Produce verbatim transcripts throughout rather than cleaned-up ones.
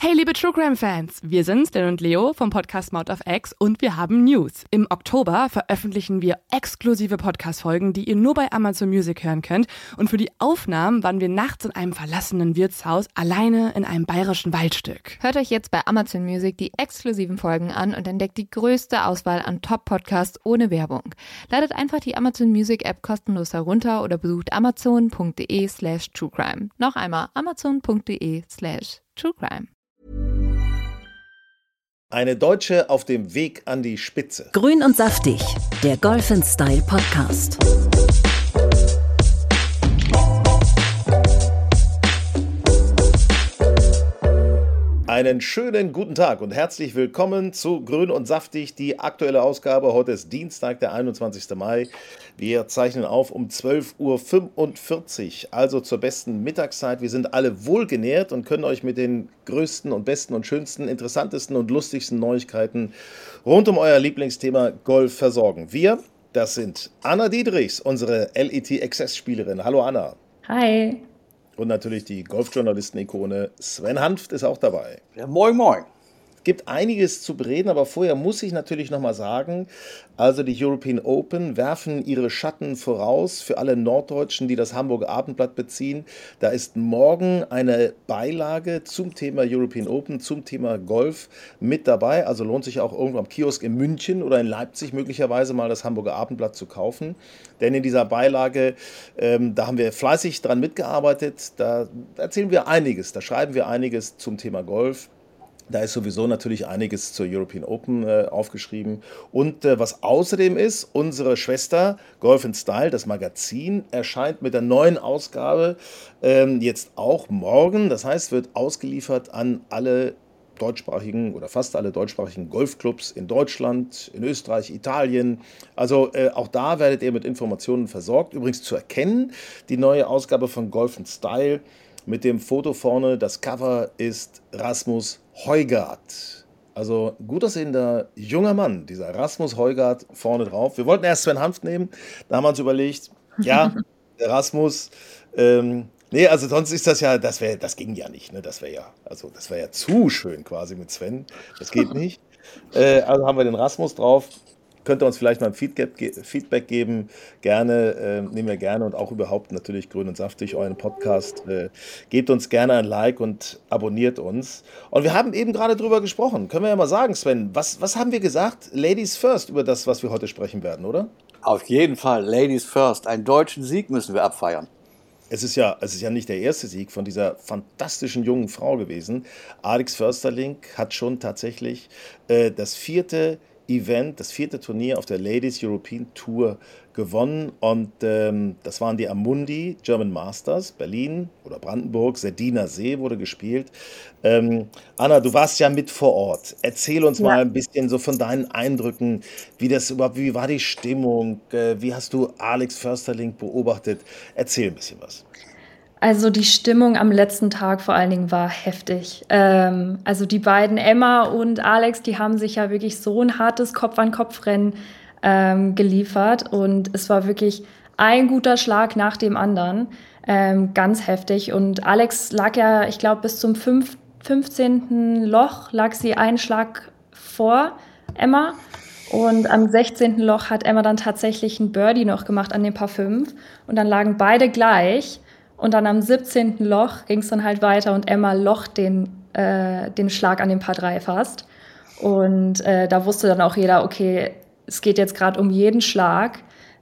Hey liebe True Crime Fans, wir sind Stan und Leo vom Podcast Mouth of X und wir haben News. Im Oktober veröffentlichen wir exklusive Podcast-Folgen, die ihr nur bei Amazon Music hören könnt. Und für die Aufnahmen waren wir nachts in einem verlassenen Wirtshaus alleine in einem bayerischen Waldstück. Hört euch jetzt bei Amazon Music die exklusiven Folgen an und entdeckt die größte Auswahl an Top-Podcasts ohne Werbung. Ladet einfach die Amazon Music App kostenlos herunter oder besucht amazon.de slash truecrime. Noch einmal amazon.de slash truecrime. Eine Deutsche auf dem Weg an die Spitze. Grün und saftig, der Golf and Style Podcast. Einen schönen guten Tag und herzlich willkommen zu Grün und Saftig, die aktuelle Ausgabe. Heute ist Dienstag, der einundzwanzigsten Mai. Wir zeichnen auf um zwölf Uhr fünfundvierzig, also zur besten Mittagszeit. Wir sind alle wohlgenährt und können euch mit den größten und besten und schönsten, interessantesten und lustigsten Neuigkeiten rund um euer Lieblingsthema Golf versorgen. Wir, das sind Anna Diedrichs, unsere L E T Access-Spielerin. Hallo Anna. Hi. Und natürlich die Golfjournalisten-Ikone Sven Hanft ist auch dabei. Ja, moin, moin. Es gibt einiges zu bereden, aber vorher muss ich natürlich nochmal sagen, also die European Open werfen ihre Schatten voraus für alle Norddeutschen, die das Hamburger Abendblatt beziehen. Da ist morgen eine Beilage zum Thema European Open, zum Thema Golf mit dabei. Also lohnt sich auch irgendwo am Kiosk in München oder in Leipzig möglicherweise mal das Hamburger Abendblatt zu kaufen. Denn in dieser Beilage, ähm, da haben wir fleißig dran mitgearbeitet, da erzählen wir einiges, da schreiben wir einiges zum Thema Golf. Da ist sowieso natürlich einiges zur European Open äh, aufgeschrieben. Und äh, was außerdem ist, unsere Schwester Golf and Style, das Magazin, erscheint mit der neuen Ausgabe ähm, jetzt auch morgen. Das heißt, wird ausgeliefert an alle deutschsprachigen oder fast alle deutschsprachigen Golfclubs in Deutschland, in Österreich, Italien. Also äh, auch da werdet ihr mit Informationen versorgt. Übrigens zu erkennen, die neue Ausgabe von Golf and Style mit dem Foto vorne, das Cover ist Rasmus Højgaard. Also gut aussehender junger Mann, dieser Rasmus Højgaard vorne drauf. Wir wollten erst Sven Hanft nehmen, da haben wir uns überlegt, ja, der Rasmus, ähm, nee, also sonst ist das ja, das wäre, das ging ja nicht, ne? Das wäre ja, also das wäre ja zu schön quasi mit Sven. Das geht nicht. Äh, also haben wir den Rasmus drauf. Könnt ihr uns vielleicht mal ein Feedback geben, gerne, äh, nehmen wir gerne und auch überhaupt natürlich Grün und Saftig, euren Podcast. Äh, gebt uns gerne ein Like und abonniert uns. Und wir haben eben gerade drüber gesprochen, können wir ja mal sagen, Sven, was, was haben wir gesagt? Ladies first über das, was wir heute sprechen werden, oder? Auf jeden Fall, Ladies first. Einen deutschen Sieg müssen wir abfeiern. Es ist ja, es ist ja nicht der erste Sieg von dieser fantastischen jungen Frau gewesen. Alex Försterling hat schon tatsächlich äh, das vierte Event, das vierte Turnier auf der Ladies European Tour gewonnen und ähm, das waren die Amundi German Masters, Berlin oder Brandenburg, Seddiner See wurde gespielt. Ähm, Anna, du warst ja mit vor Ort. Erzähl uns Ja. mal ein bisschen so von deinen Eindrücken, wie das überhaupt, wie war die Stimmung, äh, wie hast du Alex Försterling beobachtet? Erzähl ein bisschen was. Also die Stimmung am letzten Tag vor allen Dingen war heftig. Ähm, also die beiden, Emma und Alex, die haben sich ja wirklich so ein hartes Kopf-an-Kopf-Rennen ähm, geliefert. Und es war wirklich ein guter Schlag nach dem anderen. Ähm, ganz heftig. Und Alex lag ja, ich glaube, bis zum fünf, fünfzehnten Loch lag sie einen Schlag vor Emma. Und am sechzehnten Loch hat Emma dann tatsächlich ein Birdie noch gemacht an dem Par fünf. Und dann lagen beide gleich. Und dann am siebzehnten Loch ging es dann halt weiter und Emma locht den, äh, den Schlag an dem Par drei fast. Und äh, da wusste dann auch jeder, okay, es geht jetzt gerade um jeden Schlag.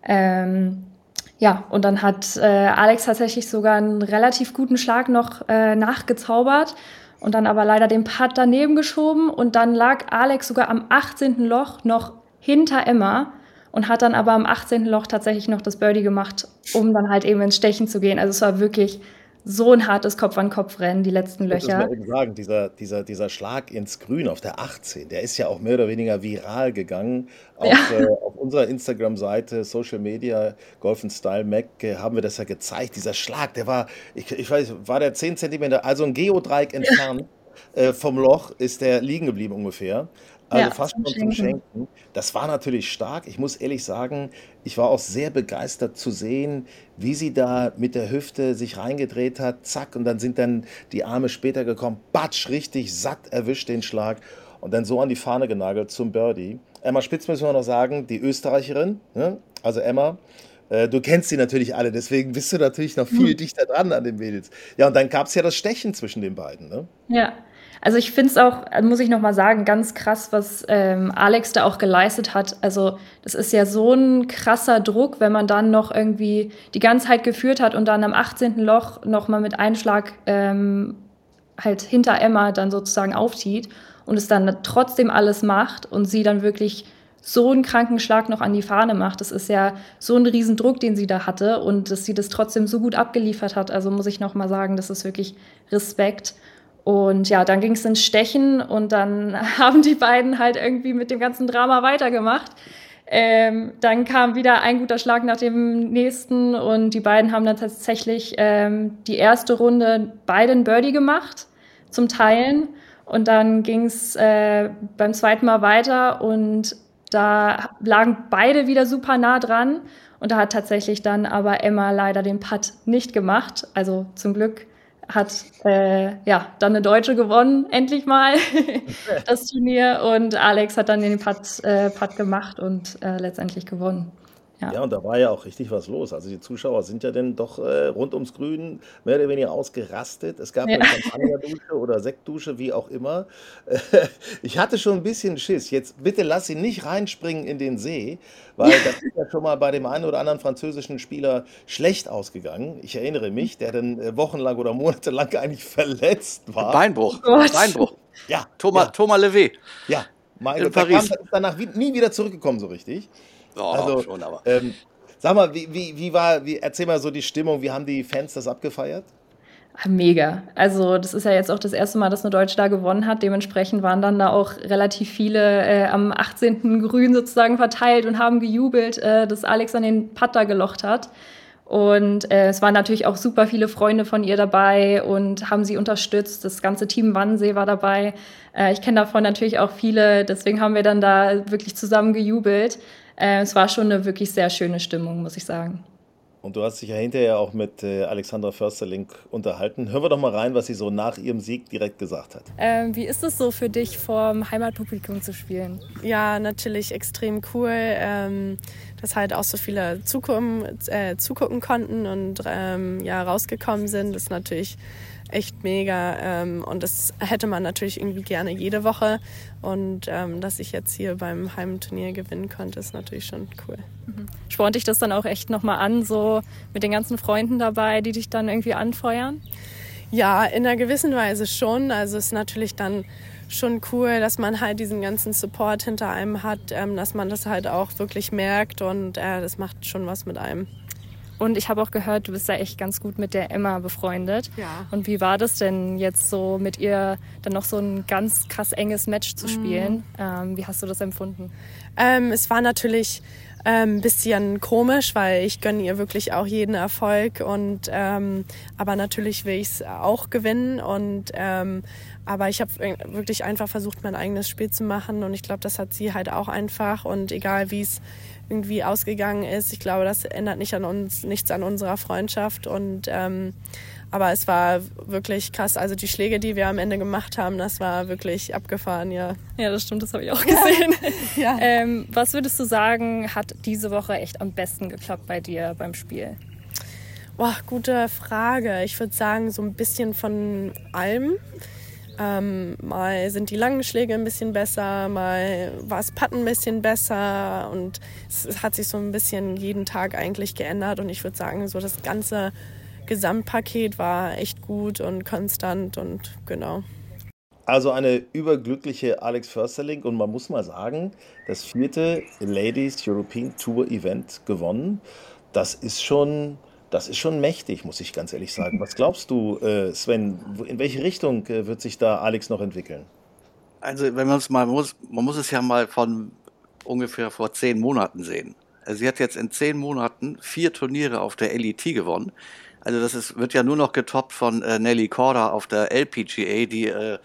Ähm, ja, und dann hat äh, Alex tatsächlich sogar einen relativ guten Schlag noch äh, nachgezaubert und dann aber leider den Putt daneben geschoben. Und dann lag Alex sogar am achtzehnten Loch noch hinter Emma. Und hat dann aber am achtzehnten Loch tatsächlich noch das Birdie gemacht, um dann halt eben ins Stechen zu gehen. Also es war wirklich so ein hartes Kopf-an-Kopf-Rennen, die letzten Das muss Löcher. man eben sagen, dieser, dieser, dieser Schlag ins Grün auf der achtzehn, der ist ja auch mehr oder weniger viral gegangen. Auf, Ja. äh, auf unserer Instagram-Seite, Social Media, Golf and Style Mac, äh, haben wir das ja gezeigt. Dieser Schlag, der war, ich, ich weiß, war der zehn Zentimeter, also ein Geodreieck entfernt äh, vom Loch ist der liegen geblieben ungefähr. Also Ja, fast zum schon zum Schenken. Schenken. Das war natürlich stark. Ich muss ehrlich sagen, ich war auch sehr begeistert zu sehen, wie sie da mit der Hüfte sich reingedreht hat. Zack, und dann sind dann die Arme später gekommen. Batsch, richtig satt erwischt den Schlag. Und dann so an die Fahne genagelt zum Birdie. Emma Spitz müssen wir noch sagen, die Österreicherin, ne? Also Emma, äh, du kennst sie natürlich alle, deswegen bist du natürlich noch viel Mhm. dichter dran an den Mädels. Ja, und dann gab es ja das Stechen zwischen den beiden, ne? Ja, also ich finde es auch, äh, muss ich noch mal sagen, ganz krass, was ähm, Alex da auch geleistet hat. Also das ist ja so ein krasser Druck, wenn man dann noch irgendwie die ganze Zeit geführt hat und dann am achtzehnten Loch noch mal mit Einschlag ähm, halt hinter Emma dann sozusagen aufzieht und es dann trotzdem alles macht und sie dann wirklich so einen kranken Schlag noch an die Fahne macht. Das ist ja so ein Riesendruck, den sie da hatte und dass sie das trotzdem so gut abgeliefert hat. Also muss ich noch mal sagen, das ist wirklich Respekt. Und ja, dann ging es ins Stechen und dann haben die beiden halt irgendwie mit dem ganzen Drama weitergemacht. Ähm, dann kam wieder ein guter Schlag nach dem nächsten und die beiden haben dann tatsächlich ähm, die erste Runde beide ein Birdie gemacht zum Teilen. Und dann ging es äh, beim zweiten Mal weiter und da lagen beide wieder super nah dran. Und da hat tatsächlich dann aber Emma leider den Putt nicht gemacht. Also zum Glück hat äh, ja dann eine Deutsche gewonnen, endlich mal das Turnier. Und Alex hat dann den Putt, äh, Putt gemacht und äh, letztendlich gewonnen. Ja. Ja, und da war ja auch richtig was los. Also die Zuschauer sind ja dann doch äh, rund ums Grün mehr oder weniger ausgerastet. Es gab Ja. eine Champagnerdusche oder Sektdusche, wie auch immer. Äh, Ich hatte schon ein bisschen Schiss. Jetzt bitte lass ihn nicht reinspringen in den See, weil das ist ja schon mal bei dem einen oder anderen französischen Spieler schlecht ausgegangen. Ich erinnere mich, der dann äh, wochenlang oder monatelang eigentlich verletzt war. Beinbruch. Oh Gott. Beinbruch. Ja, Thomas, ja, Thomas Levé ja. Mein in Gott, der kam Paris. ist danach wie, nie wieder zurückgekommen so richtig. Oh, Also, schon aber. ähm, sag mal, wie, wie, wie war, wie, erzähl mal so die Stimmung, wie haben die Fans das abgefeiert? Mega. Also das ist ja jetzt auch das erste Mal, dass eine Deutsche da gewonnen hat. Dementsprechend waren dann da auch relativ viele äh, am achtzehnten Grün sozusagen verteilt und haben gejubelt, äh, dass Alex an den Putt da gelocht hat. Und äh, es waren natürlich auch super viele Freunde von ihr dabei und haben sie unterstützt. Das ganze Team Wannsee war dabei. Äh, ich kenne davon natürlich auch viele, deswegen haben wir dann da wirklich zusammen gejubelt. Äh, es war schon eine wirklich sehr schöne Stimmung, muss ich sagen. Und du hast dich ja hinterher auch mit äh, Alexandra Försterling unterhalten. Hören wir doch mal rein, was sie so nach ihrem Sieg direkt gesagt hat. Ähm, wie ist es so für dich, vorm Heimatpublikum zu spielen? Ja, natürlich extrem cool, ähm, dass halt auch so viele zugucken, äh, zugucken konnten und ähm, ja, rausgekommen sind. Das ist natürlich echt mega ähm, und das hätte man natürlich irgendwie gerne jede Woche. Und ähm, dass ich jetzt hier beim Heimturnier gewinnen konnte, ist natürlich schon cool. Mhm. Spornt dich das dann auch echt nochmal an, so mit den ganzen Freunden dabei, die dich dann irgendwie anfeuern? Ja, in einer gewissen Weise schon. Also es ist natürlich dann schon cool, dass man halt diesen ganzen Support hinter einem hat, ähm, dass man das halt auch wirklich merkt und äh, das macht schon was mit einem. Und ich habe auch gehört, du bist da echt ganz gut mit der Emma befreundet. Ja. Und wie war das denn jetzt so mit ihr dann noch so ein ganz krass enges Match zu spielen? Mhm. Ähm, wie hast du das empfunden? Ähm, es war natürlich ein ähm, bisschen komisch, weil ich gönne ihr wirklich auch jeden Erfolg und ähm, aber natürlich will ich es auch gewinnen und ähm, aber ich habe wirklich einfach versucht, mein eigenes Spiel zu machen und ich glaube, das hat sie halt auch einfach und egal wie es irgendwie ausgegangen ist, ich glaube, das ändert nicht an uns, nichts an unserer Freundschaft und ähm, aber es war wirklich krass. Also die Schläge, die wir am Ende gemacht haben, das war wirklich abgefahren, ja. Ja, das stimmt, das habe ich auch gesehen. Ja. ähm, was würdest du sagen, hat diese Woche echt am besten geklappt bei dir beim Spiel? Boah, gute Frage. Ich würde sagen, so ein bisschen von allem. Ähm, mal sind die langen Schläge ein bisschen besser, mal war es Putten ein bisschen besser und es hat sich so ein bisschen jeden Tag eigentlich geändert und ich würde sagen, so das ganze Gesamtpaket war echt gut und konstant und genau. Also eine überglückliche Alex Försterling und man muss mal sagen, das vierte Ladies European Tour Event gewonnen. Das ist schon, das ist schon mächtig, muss ich ganz ehrlich sagen. Was glaubst du, äh, Sven, in welche Richtung äh, wird sich da Alex noch entwickeln? Also wenn man es mal muss, man muss es ja mal von ungefähr vor zehn Monaten sehen. Also sie hat jetzt in zehn Monaten vier Turniere auf der L E T gewonnen. Also das ist, wird ja nur noch getoppt von äh, Nelly Korda auf der L P G A, die äh,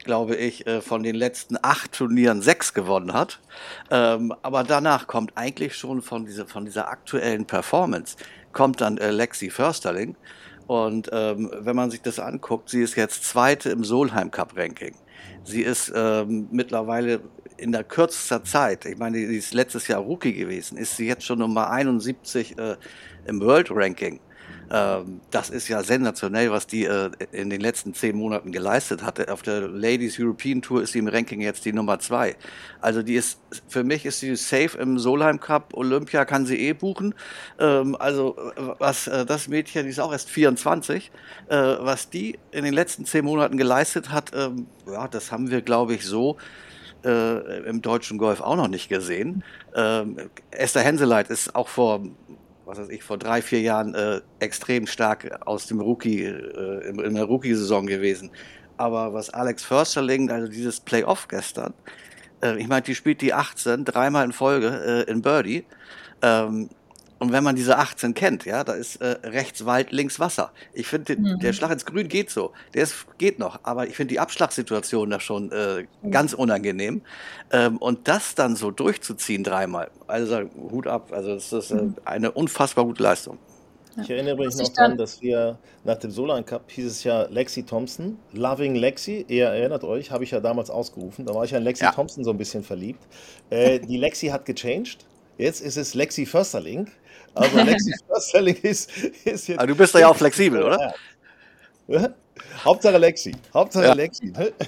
glaube ich, äh, von den letzten acht Turnieren sechs gewonnen hat. Ähm, aber danach kommt eigentlich schon von dieser, von dieser aktuellen Performance, kommt dann äh, Lexi Försterling. Und ähm, wenn man sich das anguckt, sie ist jetzt Zweite im Solheim Cup Ranking. Sie ist ähm, mittlerweile in der kürzester Zeit, ich meine, sie ist letztes Jahr Rookie gewesen, ist sie jetzt schon Nummer einundsiebzig äh, im World Ranking. Ähm, das ist ja sensationell, was die äh, in den letzten zehn Monaten geleistet hatte. Auf der Ladies European Tour ist sie im Ranking jetzt die Nummer zwei. Also die ist, für mich ist sie safe im Solheim Cup. Olympia kann sie eh buchen. Ähm, also was äh, das Mädchen, die ist auch erst vierundzwanzig, äh, was die in den letzten zehn Monaten geleistet hat, ähm, ja, das haben wir, glaube ich, so äh, im deutschen Golf auch noch nicht gesehen. Ähm, Esther Henseleit ist auch vor was weiß ich, vor drei, vier Jahren äh, extrem stark aus dem Rookie, äh, in, in der Rookie-Saison gewesen. Aber was Alex Försterling, also dieses Playoff gestern, äh, ich meine, die spielt die achtzehn, dreimal in Folge äh, in Birdie. Ähm, und wenn man diese achtzehn kennt, ja, da ist äh, rechts Wald, links Wasser. Ich finde, mhm. der Schlag ins Grün geht so. Der ist, geht noch. Aber ich finde die Abschlagssituation da schon äh, ganz unangenehm. Ähm, und das dann so durchzuziehen dreimal, also Hut ab. Also das ist äh, eine unfassbar gute Leistung. Ich erinnere mich noch daran, dass wir nach dem Solheim Cup hieß es ja Lexi Thompson, Loving Lexi, ihr erinnert euch, habe ich ja damals ausgerufen. Da war ich an Lexi ja. Thompson so ein bisschen verliebt. Äh, die Lexi hat gechanged. Jetzt ist es Lexi Försterling. Also Lexi Försterling ist, ist jetzt... Aber du bist da ja auch flexibel, oder? Ja. Hauptsache Lexi. Hauptsache ja. Lexi.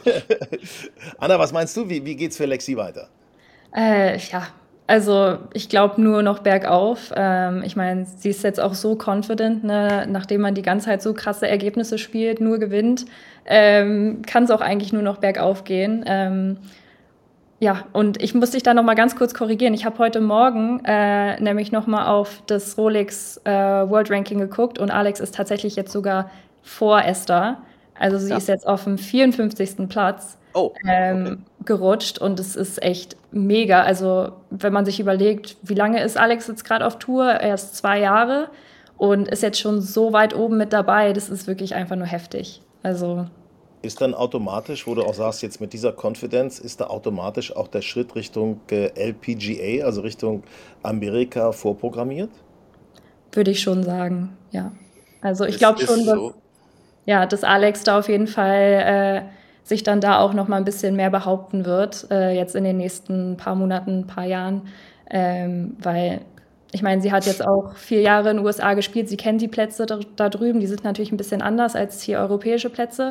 Anna, was meinst du? Wie, wie geht's für Lexi weiter? Äh, ja, also ich glaube nur noch bergauf. Ähm, ich meine, sie ist jetzt auch so confident, ne? Nachdem man die ganze Zeit so krasse Ergebnisse spielt, nur gewinnt, ähm, kann es auch eigentlich nur noch bergauf gehen. Ähm, Ja, und ich muss dich da noch mal ganz kurz korrigieren. Ich habe heute Morgen äh, nämlich noch mal auf das Rolex äh, World Ranking geguckt und Alex ist tatsächlich jetzt sogar vor Esther. Also sie ja. ist jetzt auf dem vierundfünfzigsten Platz oh, ähm, okay. gerutscht und es ist echt mega. Also wenn man sich überlegt, wie lange ist Alex jetzt gerade auf Tour? Erst zwei Jahre und ist jetzt schon so weit oben mit dabei. Das ist wirklich einfach nur heftig. Also... Ist dann automatisch, wo du auch sagst, jetzt mit dieser Confidence, ist da automatisch auch der Schritt Richtung äh, L P G A, also Richtung Amerika, vorprogrammiert? Würde ich schon sagen, ja. Also ich glaube schon, dass, so. ja, dass Alex da auf jeden Fall äh, sich dann da auch noch mal ein bisschen mehr behaupten wird, äh, jetzt in den nächsten paar Monaten, paar Jahren, ähm, weil ich meine, sie hat jetzt auch vier Jahre in den U S A gespielt, sie kennt die Plätze da, da drüben, die sind natürlich ein bisschen anders als hier europäische Plätze.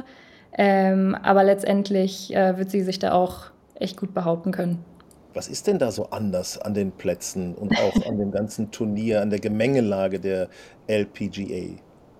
Ähm, aber letztendlich äh, wird sie sich da auch echt gut behaupten können. Was ist denn da so anders an den Plätzen und auch an dem ganzen Turnier, an der Gemengelage der L P G A?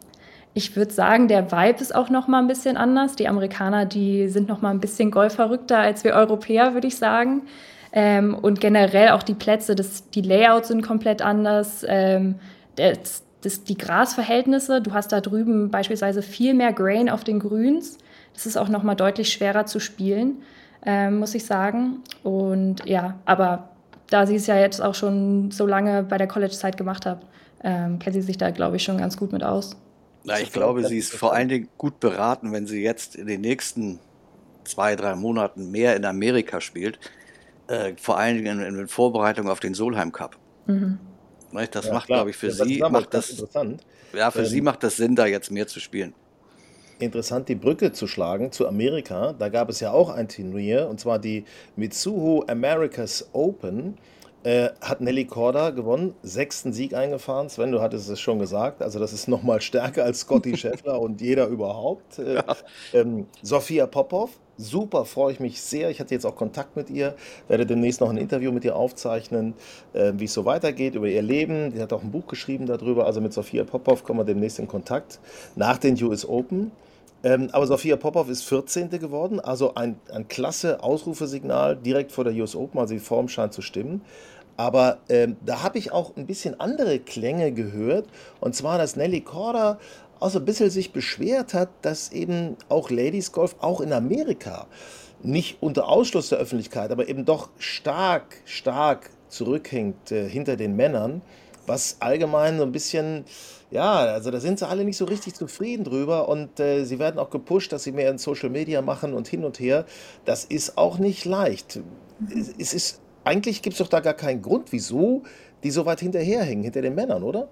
Ich würde sagen, der Vibe ist auch noch mal ein bisschen anders. Die Amerikaner, die sind noch mal ein bisschen golfverrückter als wir Europäer, würde ich sagen. Ähm, und generell auch die Plätze, das, die Layouts sind komplett anders. Ähm, das, das, die Grasverhältnisse, du hast da drüben beispielsweise viel mehr Grain auf den Grüns. Das ist auch noch mal deutlich schwerer zu spielen, ähm, muss ich sagen. Und ja, aber da sie es ja jetzt auch schon so lange bei der College-Zeit gemacht hat, ähm, kennt sie sich da, glaube ich, schon ganz gut mit aus. Na, ich glaube, sie ist vor allen Dingen gut beraten, wenn sie jetzt in den nächsten zwei, drei Monaten mehr in Amerika spielt. Äh, vor allen Dingen in, in Vorbereitung auf den Solheim Cup. Mhm. Das ja, macht, glaube ich, für ja, sie macht das, interessant. Ja, für ähm, sie macht das Sinn, da jetzt mehr zu spielen. Interessant, die Brücke zu schlagen zu Amerika. Da gab es ja auch ein Turnier, und zwar die Mitsuho Americas Open. Äh, hat Nelly Korda gewonnen, sechsten Sieg eingefahren. Sven, du hattest es schon gesagt. Also das ist nochmal stärker als Scotty Scheffler und jeder überhaupt. Äh, ja. ähm, Sophia Popov, super, freue ich mich sehr. Ich hatte jetzt auch Kontakt mit ihr, werde demnächst noch ein Interview mit ihr aufzeichnen, äh, wie es so weitergeht, über ihr Leben. Die hat auch ein Buch geschrieben darüber. Also mit Sophia Popov kommen wir demnächst in Kontakt nach den U S Open. Ähm, aber Sophia Popov ist vierzehnte geworden, also ein, ein klasse Ausrufesignal direkt vor der U S Open, also die Form scheint zu stimmen. Aber ähm, da habe ich auch ein bisschen andere Klänge gehört, und zwar, dass Nelly Korda auch so ein bisschen sich beschwert hat, dass eben auch Ladies Golf auch in Amerika nicht unter Ausschluss der Öffentlichkeit, aber eben doch stark, stark zurückhängt äh, hinter den Männern. was allgemein so ein bisschen, ja, also da sind sie alle nicht so richtig zufrieden drüber und äh, sie werden auch gepusht, dass sie mehr in Social Media machen und hin und her. Das ist auch nicht leicht. Es es ist, eigentlich gibt es doch da gar keinen Grund, wieso die so weit hinterherhängen, hinter den Männern, oder?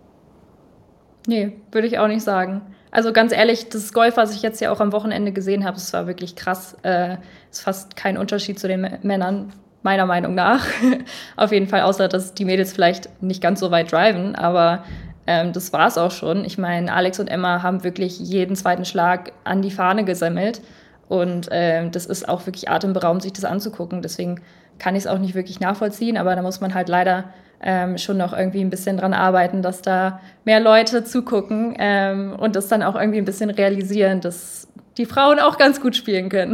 Nee, würde ich auch nicht sagen. Also ganz ehrlich, das Golf, was ich jetzt ja auch am Wochenende gesehen habe, es war wirklich krass. Äh, ist fast kein Unterschied zu den M- Männern, meiner Meinung nach. Auf jeden Fall, außer dass die Mädels vielleicht nicht ganz so weit driven, aber ähm, das war es auch schon. Ich meine, Alex und Emma haben wirklich jeden zweiten Schlag an die Fahne gesammelt und ähm, das ist auch wirklich atemberaubend, sich das anzugucken. Deswegen kann ich es auch nicht wirklich nachvollziehen, aber da muss man halt leider ähm, schon noch irgendwie ein bisschen dran arbeiten, dass da mehr Leute zugucken ähm, und das dann auch irgendwie ein bisschen realisieren, dass die Frauen auch ganz gut spielen können.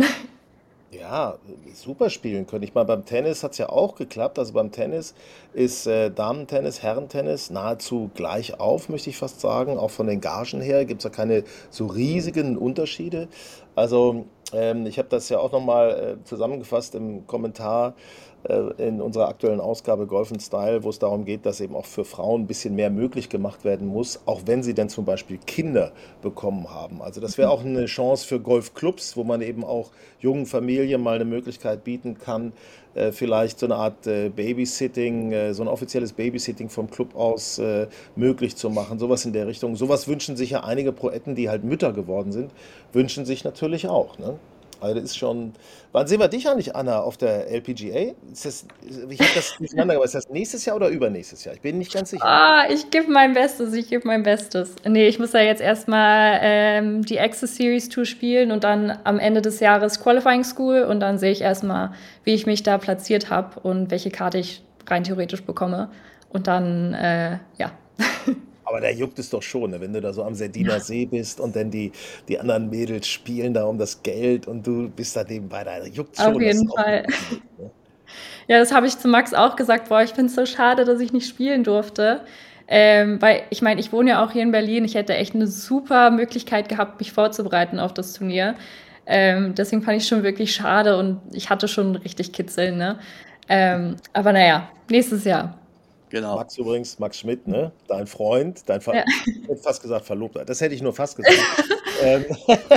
Ja, super spielen können. Ich meine, beim Tennis hat es ja auch geklappt. Also beim Tennis ist äh, Damentennis, Herrentennis nahezu gleich auf, möchte ich fast sagen. Auch von den Gagen her gibt es ja keine so riesigen Unterschiede. Also ähm, ich habe das ja auch nochmal äh, zusammengefasst im Kommentar äh, in unserer aktuellen Ausgabe Golf and Style, wo es darum geht, dass eben auch für Frauen ein bisschen mehr möglich gemacht werden muss, auch wenn sie dann zum Beispiel Kinder bekommen haben. Also das wäre auch eine Chance für Golfclubs, wo man eben auch jungen Familien mal eine Möglichkeit bieten kann, äh, vielleicht so eine Art äh, Babysitting, äh, so ein offizielles Babysitting vom Club aus äh, möglich zu machen. Sowas in der Richtung. Sowas wünschen sich ja einige Poeten, die halt Mütter geworden sind, wünschen sich natürlich auch. Ne? Also das ist schon. Wann sehen wir dich eigentlich, Anna, auf der L P G A? Ist das, ich habe das durcheinander gebracht. Ist das nächstes Jahr oder übernächstes Jahr? Ich bin nicht ganz sicher. Ah, ich gebe mein Bestes, ich gebe mein Bestes. Nee, ich muss ja jetzt erstmal ähm, die Access Series Tour spielen und dann am Ende des Jahres Qualifying School und dann sehe ich erstmal, wie ich mich da platziert habe und welche Karte ich rein theoretisch bekomme. Und dann, äh, ja. Aber da juckt es doch schon, ne? Wenn du da so am Sardiner See bist und dann die, die anderen Mädels spielen da um das Geld und du bist da nebenbei, da juckt es Auf schon, dass jeden du auch Fall. mitspielen willst, ne? Ja, das habe ich zu Max auch gesagt. Boah, ich finde es so schade, dass ich nicht spielen durfte. Ähm, weil ich meine, ich wohne ja auch hier in Berlin. Ich hätte echt eine super Möglichkeit gehabt, mich vorzubereiten auf das Turnier. Ähm, deswegen fand ich schon wirklich schade und ich hatte schon richtig Kitzeln, ne? Ähm, aber naja, nächstes Jahr. Genau. Max übrigens, Max Schmidt, ne? Dein Freund, dein Ver Ja. ich hätte fast gesagt Verlobter. Das hätte ich nur fast gesagt. ähm,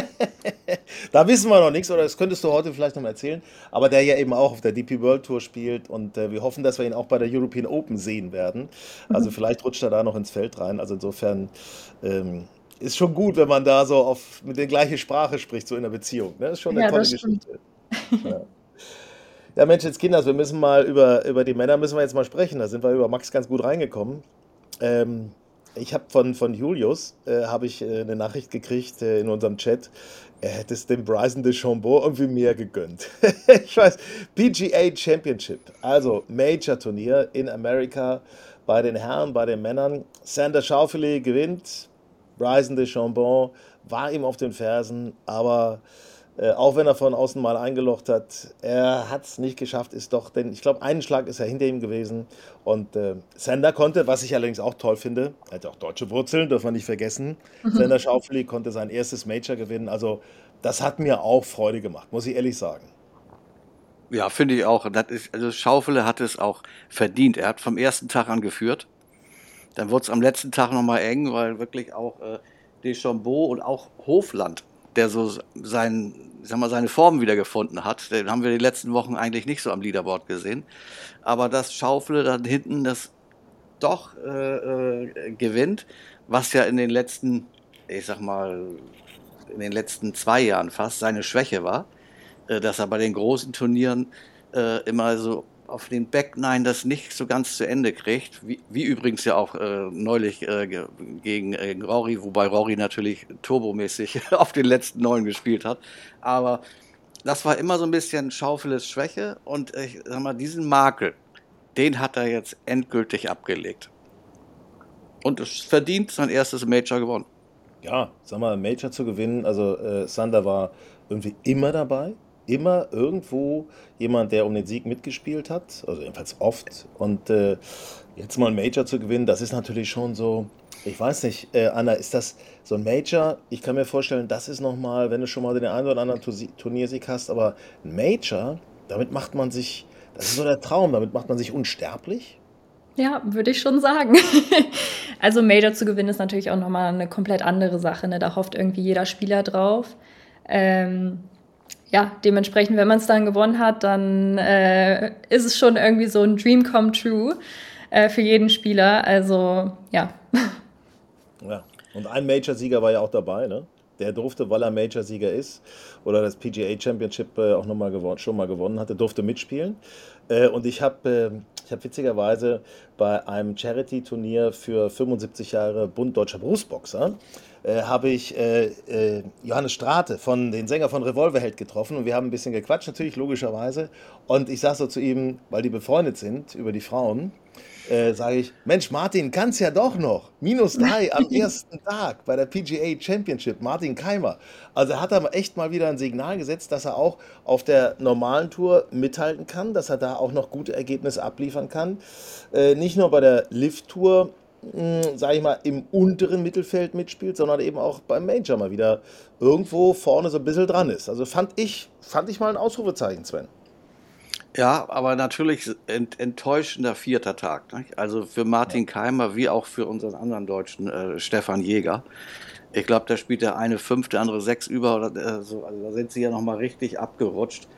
Da wissen wir noch nichts, oder das könntest du heute vielleicht noch mal erzählen. Aber der ja eben auch auf der D P World Tour spielt und äh, wir hoffen, dass wir ihn auch bei der European Open sehen werden. Also vielleicht rutscht er da noch ins Feld rein. Also insofern ähm, ist schon gut, wenn man da so auf, mit der gleichen Sprache spricht, so in der Beziehung. Ne? Ist schon eine Ja, tolle das stimmt. Geschichte. Ja. Ja, Mensch, jetzt Kinders, wir müssen mal über, über die Männer müssen wir jetzt mal sprechen. Da sind wir über Max ganz gut reingekommen. Ähm, ich habe von, von Julius äh, habe ich äh, eine Nachricht gekriegt äh, in unserem Chat. Er hätte es dem Bryson DeChambeau irgendwie mehr gegönnt. Ich weiß, P G A Championship, also Major-Turnier in Amerika bei den Herren, bei den Männern. Xander Schauffele gewinnt, Bryson DeChambeau war ihm auf den Fersen, aber äh, auch wenn er von außen mal eingelocht hat, er hat es nicht geschafft, ist doch, denn ich glaube, einen Schlag ist er hinter ihm gewesen. Und äh, Xander konnte, was ich allerdings auch toll finde, er hat ja auch deutsche Wurzeln, dürfen wir nicht vergessen. Xander Schauffele konnte sein erstes Major gewinnen. Also, das hat mir auch Freude gemacht, muss ich ehrlich sagen. Ja, finde ich auch. Das ist, also Schaufele hat es auch verdient. Er hat vom ersten Tag an geführt. Dann wurde es am letzten Tag nochmal eng, weil wirklich auch äh, Deschambeau und auch Hofland, der so sein, ich sag mal, seine Form wiedergefunden hat, den haben wir die letzten Wochen eigentlich nicht so am Leaderboard gesehen. Aber das Schaufele da hinten, das doch äh, äh, gewinnt, was ja in den letzten, ich sag mal, in den letzten zwei Jahren fast seine Schwäche war, äh, dass er bei den großen Turnieren äh, immer so auf den Back Nine das nicht so ganz zu Ende kriegt, wie, wie übrigens ja auch äh, neulich äh, ge- gegen äh, Rory, wobei Rory natürlich turbomäßig auf den letzten Neun gespielt hat, aber das war immer so ein bisschen Schaufeles Schwäche und äh, ich sag mal, diesen Makel, den hat er jetzt endgültig abgelegt. Und es verdient sein erstes Major gewonnen. Ja, sag mal, ein Major zu gewinnen, also äh, Xander war irgendwie immer dabei, immer irgendwo jemand, der um den Sieg mitgespielt hat, also jedenfalls oft. Und äh, jetzt mal ein Major zu gewinnen, das ist natürlich schon so, ich weiß nicht, äh, Anna, ist das so ein Major? Ich kann mir vorstellen, das ist nochmal, wenn du schon mal den einen oder anderen Tursi- Turniersieg hast, aber ein Major, damit macht man sich, das ist so der Traum, damit macht man sich unsterblich. Ja, würde ich schon sagen. Also Major zu gewinnen ist natürlich auch nochmal eine komplett andere Sache. Ne? Da hofft irgendwie jeder Spieler drauf. Ähm, ja, dementsprechend, wenn man es dann gewonnen hat, dann äh, ist es schon irgendwie so ein Dream come true äh, für jeden Spieler. Also ja. Ja, und ein Major-Sieger war ja auch dabei, ne? Der durfte, weil er Major-Sieger ist oder das P G A Championship äh, auch noch mal gewon- schon mal gewonnen hatte, durfte mitspielen. Äh, und ich habe äh, ich hab witzigerweise bei einem Charity-Turnier für fünfundsiebzig Jahre Bund Deutscher Berufsboxer äh, habe ich äh, äh, Johannes Strate, von den Sänger von Revolverheld, getroffen und wir haben ein bisschen gequatscht, natürlich, logischerweise. Und ich sage so zu ihm, weil die befreundet sind über die Frauen, äh, sage ich, Mensch, Martin kann's ja doch noch. Minus drei am ersten Tag bei der P G A Championship, Martin Keimer. Also er hat da echt mal wieder ein Signal gesetzt, dass er auch auf der normalen Tour mithalten kann, dass er da auch noch gute Ergebnisse abliefern kann. Äh, nicht nur bei der Lift-Tour, sage ich mal, im unteren Mittelfeld mitspielt, sondern eben auch beim Major mal wieder irgendwo vorne so ein bisschen dran ist. Also fand ich, fand ich mal ein Ausrufezeichen, Sven. Ja, aber natürlich ent, enttäuschender vierter Tag. Nicht? Also für Martin Keimer wie auch für unseren anderen Deutschen äh, Stefan Jäger. Ich glaube, da spielt der eine fünf, der andere sechs über oder äh, so. Also da sind sie ja nochmal richtig abgerutscht.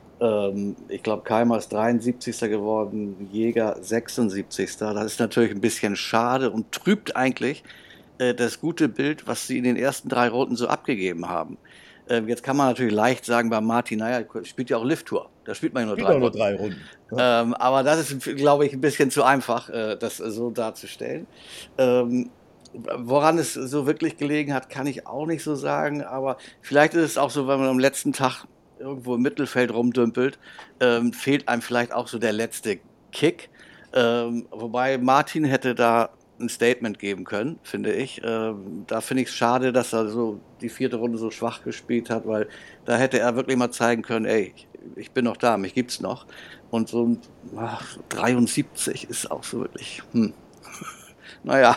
Ähm, ich glaube, Keimer ist dreiundsiebzigster geworden, Jäger sechsundsiebzigster Das ist natürlich ein bisschen schade und trübt eigentlich äh, das gute Bild, was sie in den ersten drei Runden so abgegeben haben. Ähm, jetzt kann man natürlich leicht sagen, bei Martin, naja, spielt ja auch Lift-Tour. Da spielt man ja nur Spielt drei auch nur Runden. drei Runden. Ja. Ähm, aber das ist, glaube ich, ein bisschen zu einfach, äh, das so darzustellen. Ähm, woran es so wirklich gelegen hat, kann ich auch nicht so sagen. Aber vielleicht ist es auch so, wenn man am letzten Tag irgendwo im Mittelfeld rumdümpelt, ähm, fehlt einem vielleicht auch so der letzte Kick. Ähm, wobei Martin hätte da ein Statement geben können, finde ich. Ähm, da finde ich es schade, dass er so die vierte Runde so schwach gespielt hat, weil da hätte er wirklich mal zeigen können, ey, ich, ich bin noch da, mich gibt's noch. Und so ein ach, dreiundsiebzig ist auch so wirklich, hm. naja.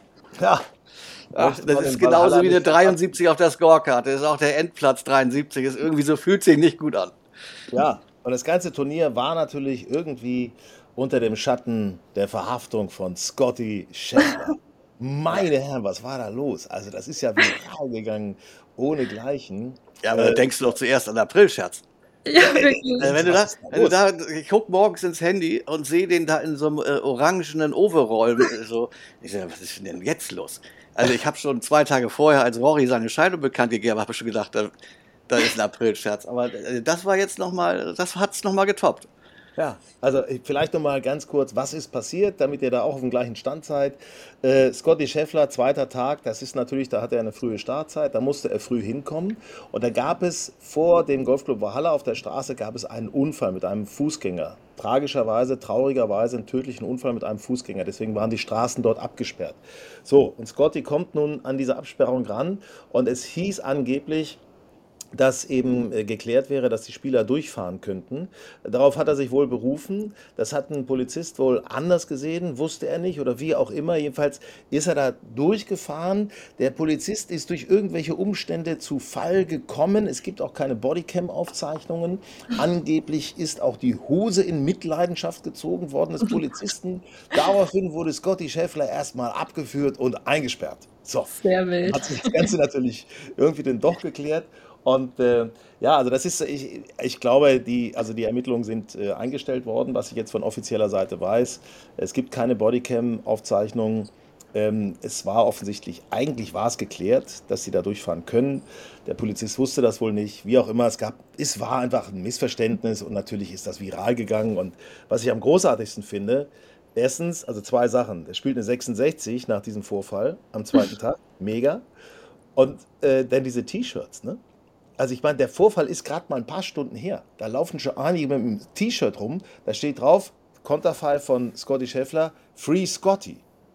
Ja. Ach, das ist genauso wie eine dreiundsiebzig auf der Scorecard. Das ist auch der Endplatz dreiundsiebzig. Ist irgendwie so, fühlt sich nicht gut an. Ja, und das ganze Turnier war natürlich irgendwie unter dem Schatten der Verhaftung von Scotty Scheffler. Meine Herren, was war da los? Also das ist ja viral gegangen, ohnegleichen. Ja, aber äh, da denkst du doch zuerst an April-Scherz. Ja, wirklich. Äh, wenn du da, wenn du da, ich guck morgens ins Handy und sehe den da in so einem äh, orangenen Overall. So, ich sage, was ist denn jetzt los? Also ich habe schon zwei Tage vorher, als Rory seine Scheidung bekannt gegeben hat, habe ich schon gedacht, da, da ist ein April-Scherz. Aber äh, das war jetzt nochmal, das hat es nochmal getoppt. Ja, also vielleicht nochmal ganz kurz, was ist passiert, damit ihr da auch auf dem gleichen Stand seid. Äh, Scotty Scheffler, zweiter Tag, das ist natürlich, da hat er eine frühe Startzeit, da musste er früh hinkommen. Und da gab es vor dem Golfclub Valhalla auf der Straße, gab es einen Unfall mit einem Fußgänger. Tragischerweise, traurigerweise einen tödlichen Unfall mit einem Fußgänger. Deswegen waren die Straßen dort abgesperrt. So, und Scotty kommt nun an diese Absperrung ran und es hieß angeblich, dass eben äh, geklärt wäre, dass die Spieler durchfahren könnten. Darauf hat er sich wohl berufen. Das hat ein Polizist wohl anders gesehen, wusste er nicht oder wie auch immer. Jedenfalls ist er da durchgefahren. Der Polizist ist durch irgendwelche Umstände zu Fall gekommen. Es gibt auch keine Bodycam-Aufzeichnungen. Angeblich ist auch die Hose in Mitleidenschaft gezogen worden des Polizisten. Daraufhin wurde Scotty Scheffler erstmal abgeführt und eingesperrt. So, sehr wild. Hat sich das Ganze natürlich irgendwie dann doch geklärt. Und äh, ja, also das ist, ich, ich glaube, die, also die Ermittlungen sind äh, eingestellt worden, was ich jetzt von offizieller Seite weiß. Es gibt keine Bodycam-Aufzeichnungen. Ähm, es war offensichtlich, eigentlich war es geklärt, dass sie da durchfahren können. Der Polizist wusste das wohl nicht, wie auch immer. Es gab, es war einfach ein Missverständnis und natürlich ist das viral gegangen. Und was ich am großartigsten finde, erstens, also zwei Sachen. Er spielt eine sechsundsechzig nach diesem Vorfall am zweiten Tag, mega. Und äh, dann diese T-Shirts, ne? Also ich meine, der Vorfall ist gerade mal ein paar Stunden her. Da laufen schon einige mit einem T-Shirt rum. Da steht drauf, Konterfei von Scotty Scheffler, Free Scotty.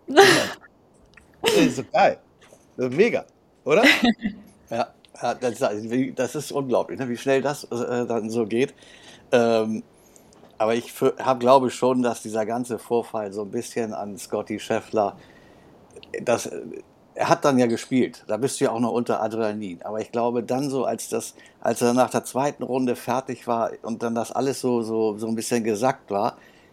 Das ist so geil. Das ist mega, oder? Ja, ja das, das ist unglaublich, ne, wie schnell das äh, dann so geht. Ähm, aber ich hab, glaube schon, dass dieser ganze Vorfall so ein bisschen an Scotty Scheffler, das... Er hat dann ja gespielt, da bist du ja auch noch unter Adrenalin. Aber ich glaube dann so, als, das, als er nach der zweiten Runde fertig war und dann das alles so, so, so ein bisschen gesackt war,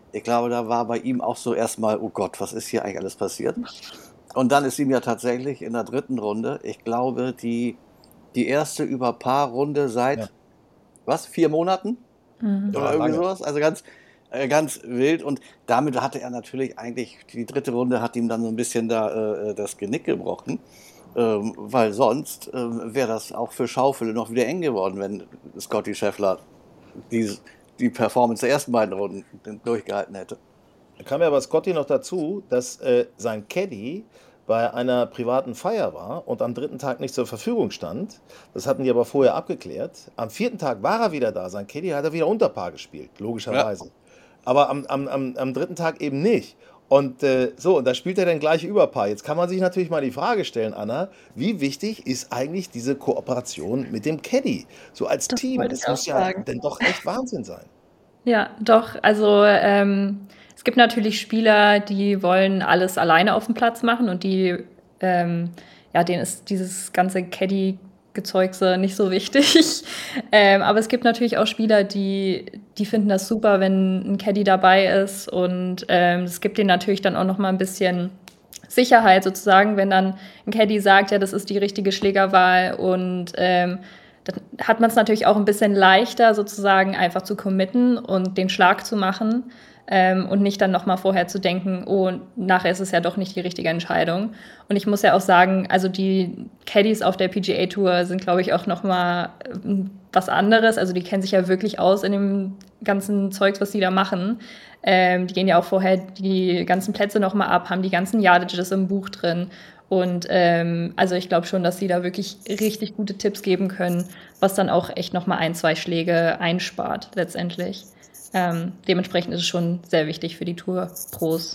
Ich glaube, da war bei ihm auch so erstmal, oh Gott, was ist hier eigentlich alles passiert? Und dann ist ihm ja tatsächlich in der dritten Runde, ich glaube, die, die erste über Paar-Runde seit, Ja. was, vier Monaten? Mhm. Oder Ja, irgendwie lange. sowas. Also ganz, äh, ganz wild. Und damit hatte er natürlich eigentlich, die dritte Runde hat ihm dann so ein bisschen da äh, das Genick gebrochen. Ähm, weil sonst ähm, wäre das auch für Schaufel noch wieder eng geworden, wenn Scottie Scheffler die, die Performance der ersten beiden Runden durchgehalten hätte. Da kam ja aber Scotty noch dazu, dass äh, sein Caddy bei einer privaten Feier war und am dritten Tag nicht zur Verfügung stand. Das hatten die aber vorher abgeklärt. Am vierten Tag war er wieder da. Sein Caddy hat er wieder Unterpaar gespielt, logischerweise. Aber am, am, am, am dritten Tag eben nicht. Und äh, so, und da spielt er dann gleich Überpaar. Jetzt kann man sich natürlich mal die Frage stellen, Anna, wie wichtig ist eigentlich diese Kooperation mit dem Caddy? So als Das Team, wollte das ich auch muss ja sagen. dann doch echt Wahnsinn sein. Ja, doch. Also ähm, es gibt natürlich Spieler, die wollen alles alleine auf dem Platz machen und die, ähm, ja, denen ist dieses ganze Caddy-Gezeugse nicht so wichtig. ähm, aber es gibt natürlich auch Spieler, die, die finden das super, wenn ein Caddy dabei ist und ähm, es gibt denen natürlich dann auch noch mal ein bisschen Sicherheit sozusagen, wenn dann ein Caddy sagt, ja, das ist die richtige Schlägerwahl und ähm, dann hat man es natürlich auch ein bisschen leichter, sozusagen einfach zu committen und den Schlag zu machen ähm, und nicht dann nochmal vorher zu denken, oh, nachher ist es ja doch nicht die richtige Entscheidung. Und ich muss ja auch sagen, also die Caddies auf der P G A Tour sind, glaube ich, auch nochmal was anderes. Also die kennen sich ja wirklich aus in dem ganzen Zeugs, was die da machen. Ähm, die gehen ja auch vorher die ganzen Plätze nochmal ab, haben die ganzen Yardages im Buch drin. Und ähm, also ich glaube schon, dass sie da wirklich richtig gute Tipps geben können, was dann auch echt nochmal ein, zwei Schläge einspart letztendlich. Ähm, dementsprechend ist es schon sehr wichtig für die Tour-Pros.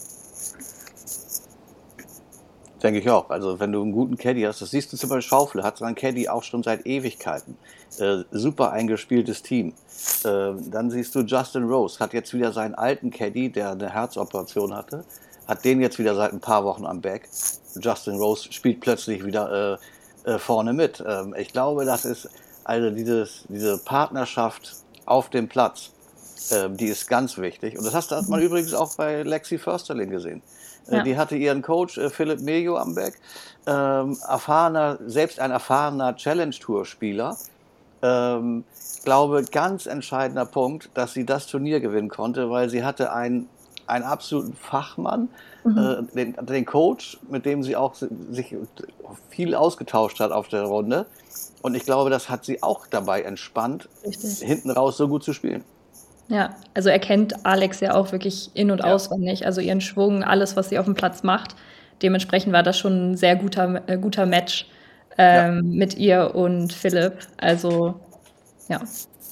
Denke ich auch. Also wenn du einen guten Caddy hast, das siehst du zum Beispiel, Schaufel hat so einen Caddy auch schon seit Ewigkeiten. Äh, super eingespieltes Team. Äh, dann siehst du Justin Rose, hat jetzt wieder seinen alten Caddy, der eine Herzoperation hatte, hat den jetzt wieder seit ein paar Wochen am Back. Justin Rose spielt plötzlich wieder äh, äh, vorne mit. Ähm, ich glaube, das ist also dieses, diese Partnerschaft auf dem Platz, äh, die ist ganz wichtig. Und das hast, hat man übrigens auch bei Lexi Försterling gesehen. Äh, Ja. Die hatte ihren Coach äh, Philipp Mejo am Back, ähm, erfahrener, selbst ein erfahrener Challenge-Tour-Spieler. Ähm, glaube, ganz entscheidender Punkt, dass sie das Turnier gewinnen konnte, weil sie hatte einen, einen absoluten Fachmann, äh, den, den Coach, mit dem sie auch sich viel ausgetauscht hat auf der Runde. Und ich glaube, das hat sie auch dabei entspannt, Richtig. hinten raus so gut zu spielen. Ja, also er kennt Alex ja auch wirklich in- und Ja. auswendig, also ihren Schwung, alles, was sie auf dem Platz macht. Dementsprechend war das schon ein sehr guter, äh, guter Match ähm, mit ihr und Philipp. Also ja,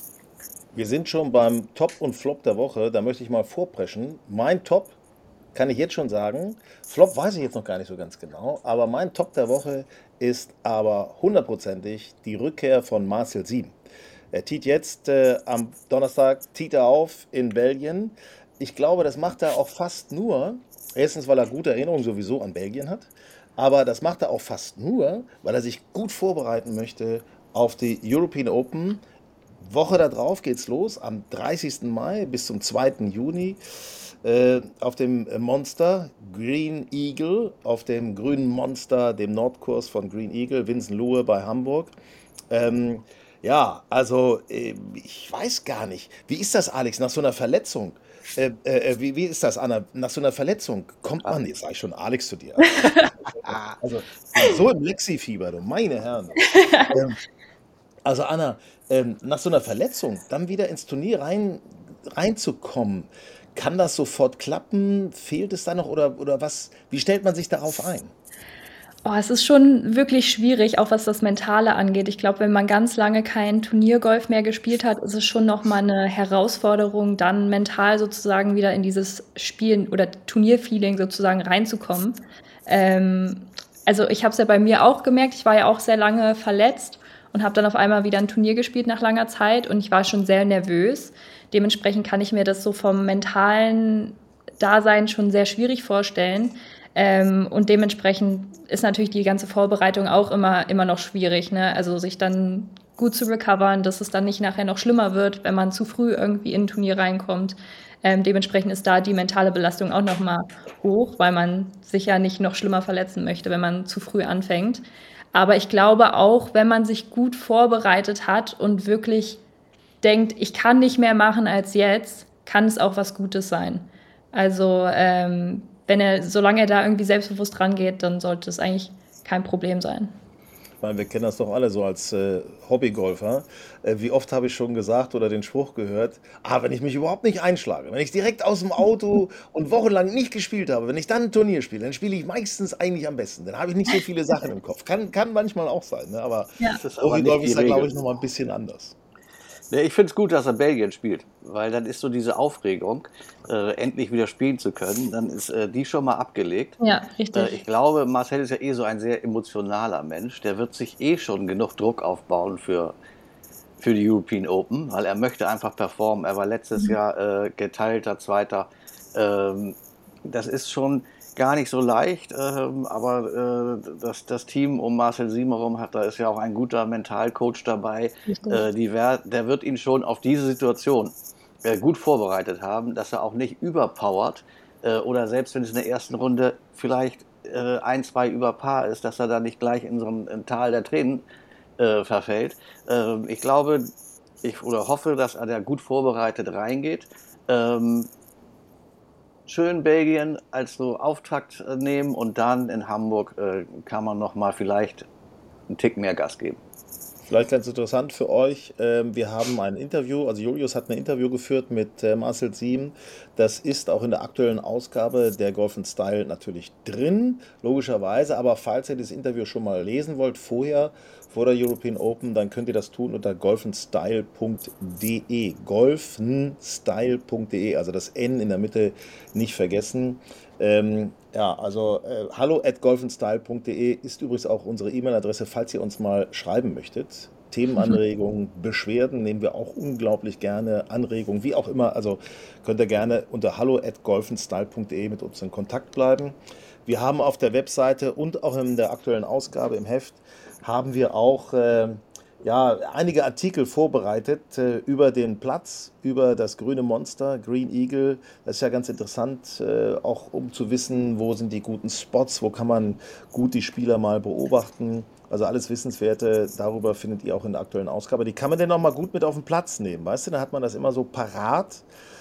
Wir sind schon beim Top und Flop der Woche. Da möchte ich mal vorpreschen. Mein Top kann ich jetzt schon sagen. Flop weiß ich jetzt noch gar nicht so ganz genau. Aber mein Top der Woche ist aber hundertprozentig die Rückkehr von Marcel Sieben. Er tiet jetzt äh, am Donnerstag tiet er auf in Belgien. Ich glaube, das macht er auch fast nur, erstens, weil er gute Erinnerungen sowieso an Belgien hat, aber das macht er auch fast nur, weil er sich gut vorbereiten möchte auf die European Open. Woche darauf geht's los, am dreißigsten Mai bis zum zweiten Juni äh, auf dem Monster Green Eagle, auf dem grünen Monster, dem Nordkurs von Green Eagle, Winsenlohe bei Hamburg. Ähm, ja, also äh, ich weiß gar nicht. Wie ist das, Alex, nach so einer Verletzung? Äh, äh, wie, wie ist das, Anna? Nach so einer Verletzung kommt man, jetzt sage ich schon Alex zu dir. Also so im Lexi-Fieber, du meine Herren. Ähm, also Anna, ähm, nach so einer Verletzung dann wieder ins Turnier rein, reinzukommen, kann das sofort klappen? Fehlt es da noch oder, oder was? Wie stellt man sich darauf ein? oh, es ist schon wirklich schwierig, auch was das Mentale angeht. Ich glaube, wenn man ganz lange kein Turniergolf mehr gespielt hat, ist es schon nochmal eine Herausforderung, dann mental sozusagen wieder in dieses Spielen oder Turnierfeeling sozusagen reinzukommen. Ähm, also ich habe es ja bei mir auch gemerkt, ich war ja auch sehr lange verletzt und habe dann auf einmal wieder ein Turnier gespielt nach langer Zeit und ich war schon sehr nervös. Dementsprechend kann ich mir das so vom mentalen Dasein schon sehr schwierig vorstellen. Ähm, und dementsprechend ist natürlich die ganze Vorbereitung auch immer, immer noch schwierig, ne? Also sich dann gut zu recovern, dass es dann nicht nachher noch schlimmer wird, wenn man zu früh irgendwie in ein Turnier reinkommt. Ähm, dementsprechend ist da die mentale Belastung auch nochmal hoch, weil man sich ja nicht noch schlimmer verletzen möchte, wenn man zu früh anfängt. Aber ich glaube auch, wenn man sich gut vorbereitet hat und wirklich denkt, ich kann nicht mehr machen als jetzt, kann es auch was Gutes sein. Also ähm, wenn er, solange er da irgendwie selbstbewusst rangeht, dann sollte es eigentlich kein Problem sein. Ich meine, wir kennen das doch alle so als äh, Hobbygolfer. Äh, wie oft habe ich schon gesagt oder den Spruch gehört, ah, wenn ich mich überhaupt nicht einschlage, wenn ich direkt aus dem Auto und wochenlang nicht gespielt habe, wenn ich dann ein Turnier spiele, dann spiele ich meistens eigentlich am besten. Dann habe ich nicht so viele Sachen im Kopf. Kann, kann manchmal auch sein, ne? Aber Ja. Das ist aber nicht Hobbygolf die ist da, glaube Regel. ich, nochmal ein bisschen anders. Ja, ich finde es gut, dass er Belgien spielt, weil dann ist so diese Aufregung, äh, endlich wieder spielen zu können, dann ist äh, die schon mal abgelegt. Ja, Äh, richtig. ich glaube, Marcel ist ja eh so ein sehr emotionaler Mensch, der wird sich eh schon genug Druck aufbauen für, für die European Open, weil er möchte einfach performen. Er war letztes Jahr äh, geteilter Zweiter. Ähm, das ist schon gar nicht so leicht, ähm, aber äh, das, das Team um Marcel Siemerum hat, da ist ja auch ein guter Mentalcoach dabei. Richtig. Äh, die wer, der wird ihn schon auf diese Situation äh, gut vorbereitet haben, dass er auch nicht überpowert äh, oder selbst wenn es in der ersten Runde vielleicht äh, ein, zwei über Paar ist, dass er da nicht gleich in so ein, ein Tal der Tränen äh, verfällt. Ähm, ich glaube, ich oder hoffe, dass er da gut vorbereitet reingeht. Ähm, schön Belgien als so Auftakt äh, nehmen und dann in Hamburg äh, kann man noch mal vielleicht einen Tick mehr Gas geben. Vielleicht ganz interessant für euch, ähm, wir haben ein Interview, also Julius hat ein Interview geführt mit äh, Marcel Siem. Das ist auch in der aktuellen Ausgabe der Golf and Style natürlich drin, logischerweise. Aber falls ihr das Interview schon mal lesen wollt, vorher, vor der European Open, dann könnt ihr das tun unter golfenstyle punkt de. golfenstyle punkt de, also das N in der Mitte nicht vergessen. Ähm, ja, also äh, hallo at golfenstyle punkt de ist übrigens auch unsere E-Mail-Adresse, falls ihr uns mal schreiben möchtet. Themenanregungen, Beschwerden nehmen wir auch unglaublich gerne, Anregungen, wie auch immer. Also könnt ihr gerne unter hallo at golfenstyle punkt de mit uns in Kontakt bleiben. Wir haben auf der Webseite und auch in der aktuellen Ausgabe im Heft haben wir auch äh, ja, einige Artikel vorbereitet äh, über den Platz, über das grüne Monster, Green Eagle. Das ist ja ganz interessant, äh, auch um zu wissen, wo sind die guten Spots, wo kann man gut die Spieler mal beobachten. Also alles Wissenswerte, darüber findet ihr auch in der aktuellen Ausgabe. Die kann man denn nochmal gut mit auf den Platz nehmen, weißt du? Da hat man das immer so parat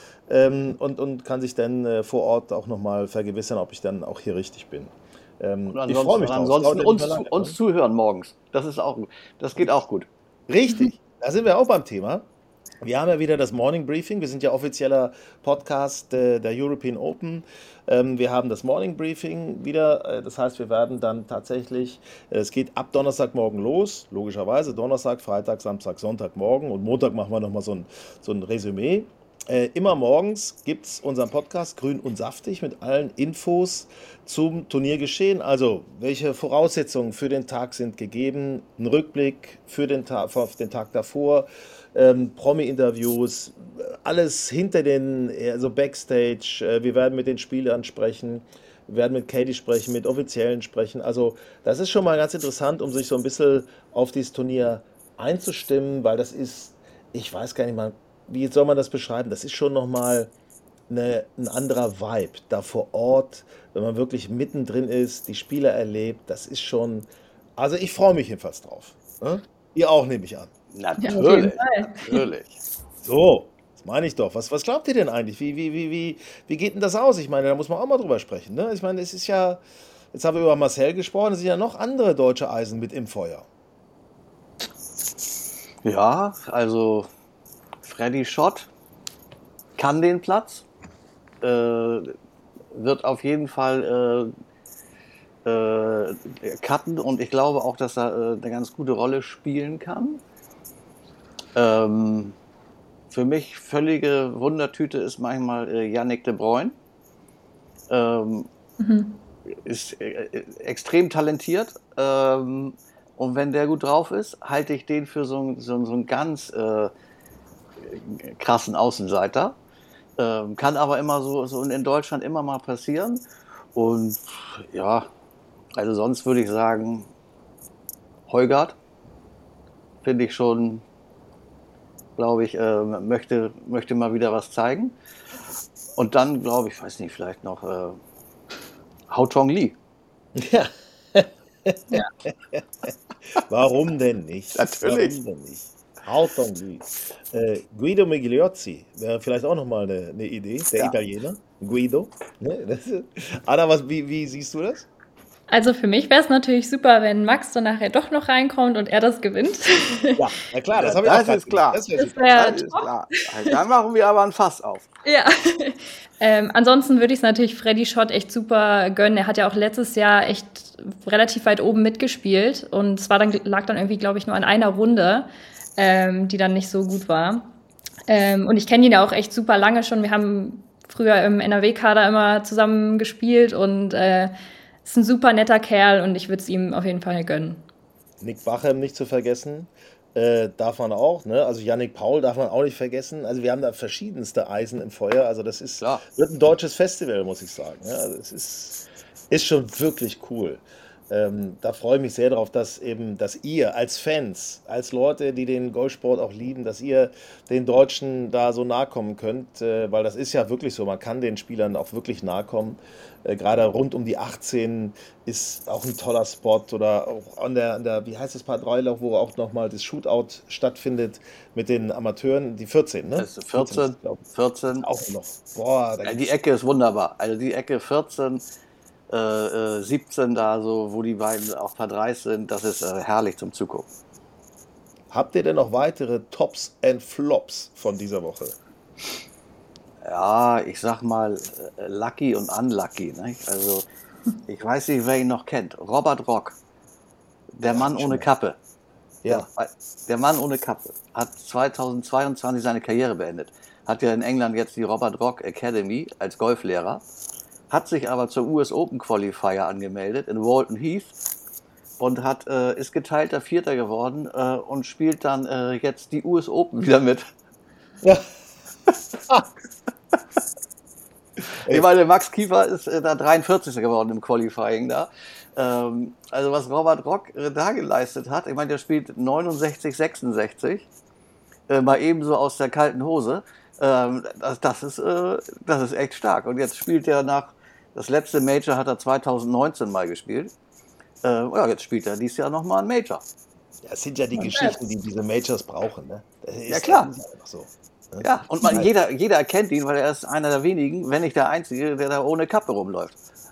ähm, und, und kann sich dann äh, vor Ort auch nochmal vergewissern, ob ich dann auch hier richtig bin. Ähm, Und ich freue mich ansonsten, drauf. Es dauert ansonsten ja nicht uns, mehr zu, lange, uns ne? zuhören morgens. Das ist auch, das geht auch gut. Richtig, da sind wir auch beim Thema. Wir haben ja wieder das Morning Briefing. Wir sind ja offizieller Podcast äh, der European Open. Ähm, wir haben das Morning Briefing wieder. Äh, das heißt, wir werden dann tatsächlich, äh, es geht ab Donnerstagmorgen los, logischerweise. Donnerstag, Freitag, Samstag, Sonntagmorgen. Und Montag machen wir nochmal so ein, so ein Resümee. Äh, immer morgens gibt es unseren Podcast Grün und Saftig mit allen Infos zum Turniergeschehen. Also, welche Voraussetzungen für den Tag sind gegeben? Ein Rückblick für den Tag, auf den Tag davor, ähm, Promi-Interviews, alles hinter den, also Backstage. Äh, wir werden mit den Spielern sprechen, wir werden mit Katie sprechen, mit Offiziellen sprechen. Also, das ist schon mal ganz interessant, um sich so ein bisschen auf dieses Turnier einzustimmen, weil das ist, ich weiß gar nicht mal, wie soll man das beschreiben? Das ist schon nochmal eine, ein anderer Vibe da vor Ort, wenn man wirklich mittendrin ist, die Spieler erlebt. Das ist schon, also ich freue mich jedenfalls drauf. Ne? Ihr auch, nehme ich an. Ja, auf jeden Natürlich, Fall. natürlich. So, das meine ich doch. Was, was glaubt ihr denn eigentlich? Wie, wie, wie, wie, wie geht denn das aus? Ich meine, da muss man auch mal drüber sprechen. Ne? Ich meine, es ist ja, jetzt haben wir über Marcel gesprochen, es sind ja noch andere deutsche Eisen mit im Feuer. Ja, also Freddy Schott kann den Platz, äh, wird auf jeden Fall äh, äh, cutten und ich glaube auch, dass er äh, eine ganz gute Rolle spielen kann. Ähm, für mich völlige Wundertüte ist manchmal äh, Yannick de Bruyne. Ähm, ist äh, extrem talentiert ähm, und wenn der gut drauf ist, halte ich den für so, ein- so, ein- so einen ganz äh, krassen Außenseiter. Ähm, kann aber immer so, so in Deutschland immer mal passieren. Und ja, also sonst würde ich sagen, Heugart finde ich schon, glaube ich, äh, möchte, möchte mal wieder was zeigen. Und dann, glaube ich, weiß nicht, vielleicht noch äh, Hao Chong Li. Ja. Ja. Warum denn nicht? Natürlich. Warum denn nicht? Hao Chong Li. Äh, Guido Migliozzi wäre vielleicht auch nochmal eine, eine Idee, der Ja. Italiener. Guido. Ne? Das, Anna, was, wie, wie siehst du das? Also für mich wäre es natürlich super, wenn Max dann nachher doch noch reinkommt und er das gewinnt. Ja, na klar, das Ja, habe ich auch das grad ist klar. gesagt. Das wär Das super. wäre Das ist top. klar. Dann machen wir aber ein Fass auf. Ja. ähm, ansonsten würde ich es natürlich Freddy Schott echt super gönnen. Er hat ja auch letztes Jahr echt relativ weit oben mitgespielt und es war dann, lag dann irgendwie, glaube ich, nur an einer Runde, ähm, die dann nicht so gut war. Ähm, und ich kenne ihn ja auch echt super lange schon. Wir haben früher im N R W-Kader immer zusammen gespielt und äh, ist ein super netter Kerl und ich würde es ihm auf jeden Fall gönnen. Nick Bachem nicht zu vergessen, äh, darf man auch, ne? Also Yannick Paul darf man auch nicht vergessen. Also wir haben da verschiedenste Eisen im Feuer. Also das ist Klar. wird ein deutsches Festival, muss ich sagen. Ja, also es ist, ist schon wirklich cool. Ähm, da freue ich mich sehr drauf, dass eben, dass ihr als Fans, als Leute, die den Golfsport auch lieben, dass ihr den Deutschen da so nahe kommen könnt, äh, weil das ist ja wirklich so, man kann den Spielern auch wirklich nahe kommen. Äh, gerade rund um die achtzehn ist auch ein toller Spot oder auch an der, an der wie heißt das Paar Dreiloch, wo auch nochmal das Shootout stattfindet mit den Amateuren, die vierzehn, ne? Das ist vierzehn, ist, glaub ich, vierzehn. auch noch. Boah, da Ja, die gibt's- Ecke ist wunderbar. Also die Ecke vierzehn, äh, äh, siebzehn da so, wo die beiden auf Paar drei sind, das ist äh, herrlich zum Zugucken. Habt ihr denn noch weitere Tops and Flops von dieser Woche? Ja, ich sag mal äh, Lucky und Unlucky. Ne? Also ich weiß nicht, wer ihn noch kennt. Robert Rock, der Ja, Mann hab ich ohne schon mal. Kappe. Ja. Ja, der Mann ohne Kappe hat zweitausendzweiundzwanzig seine Karriere beendet. Hat ja in England jetzt die Robert Rock Academy als Golflehrer, hat sich aber zur U S Open Qualifier angemeldet in Walton Heath und hat, äh, ist geteilter Vierter geworden äh, und spielt dann äh, jetzt die U S Open wieder mit. Ja. Ich meine, Max Kiefer ist äh, da dreiundvierzigster geworden im Qualifying da. Ähm, also was Robert Rock äh, da geleistet hat, ich meine, der spielt neunundsechzig, sechsundsechzig, äh, mal ebenso aus der kalten Hose. Ähm, das, das, ist, äh, das ist echt stark. Und jetzt spielt er nach, das letzte Major hat er zweitausendneunzehn mal gespielt. Äh, ja, jetzt spielt er dieses Jahr nochmal ein Major. Ja, es sind ja die Geschichten, die diese Majors brauchen. Ne? Das ist, Ja, klar. Das ist einfach so. Ne? Ja, und man, jeder, jeder erkennt ihn, weil er ist einer der wenigen, wenn nicht der Einzige, der da ohne Kappe rumläuft.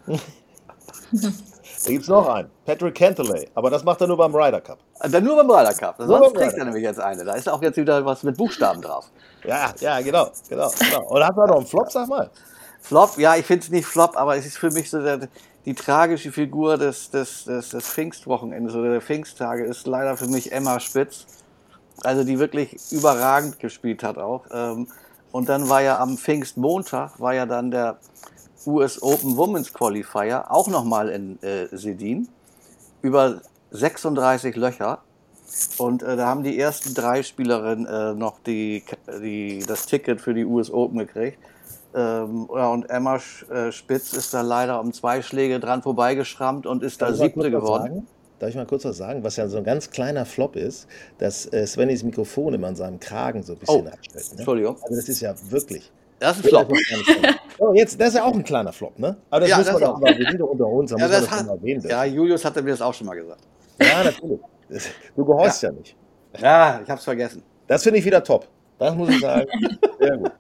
Da gibt es noch einen, Patrick Cantlay, aber das macht er nur beim Ryder Cup. Dann nur beim Ryder Cup. Nur Sonst beim trägt Ryder er nämlich jetzt eine. Da ist auch jetzt wieder was mit Buchstaben drauf. Ja, ja, genau, genau. genau. Und hat er noch einen Flop, sag mal? Flop, ja, ich finde es nicht Flop, aber es ist für mich so der, die tragische Figur des, des, des, des Pfingstwochenendes oder der Pfingsttage ist leider für mich Emma Spitz. Also die wirklich überragend gespielt hat auch. Ähm, Und dann war ja am Pfingstmontag, war ja dann der U S Open Women's Qualifier, auch nochmal in äh, Sedin, über sechsunddreißig Löcher. Und äh, da haben die ersten drei Spielerinnen äh, noch die, die, das Ticket für die U S Open gekriegt. Ähm, ja, und Emma äh, Spitz ist da leider um zwei Schläge dran vorbeigeschrammt und ist da Darf ich mal siebte kurz was geworden. sagen? Darf ich mal kurz was sagen? Was ja so ein ganz kleiner Flop ist, dass äh, Svennys Mikrofon immer an seinem Kragen so ein bisschen Oh, abstellt. Ne? Entschuldigung. Also das ist ja wirklich. Das ist ein Flop. Oh, jetzt, das ist ja auch ein kleiner Flop, ne? Aber das Ja, muss das man auch. auch mal, wir sind doch unter uns, da Ja, muss man das das hat, mal erwähnen dürfen. ja, Julius hatte mir das auch schon mal gesagt. Ja, natürlich. Das- Du gehorchst ja, nicht. Ja, ich hab's vergessen. Das finde ich wieder top. Das muss ich sagen. Sehr gut.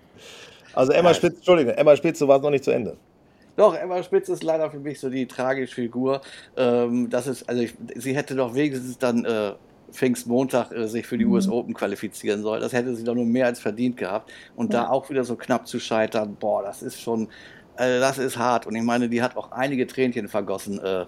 Also Emma Ja. Spitz, Entschuldigung, Emma Spitz, du warst noch nicht zu Ende. Doch, Emma Spitz ist leider für mich so die tragische Figur. Ähm, das ist, also ich, sie hätte doch wenigstens dann äh, Pfingstmontag äh, sich für die U S Open qualifizieren sollen. Das hätte sie doch nur mehr als verdient gehabt. Und da auch wieder so knapp zu scheitern, boah, das ist schon, also das ist hart. Und ich meine, die hat auch einige Tränchen vergossen, äh,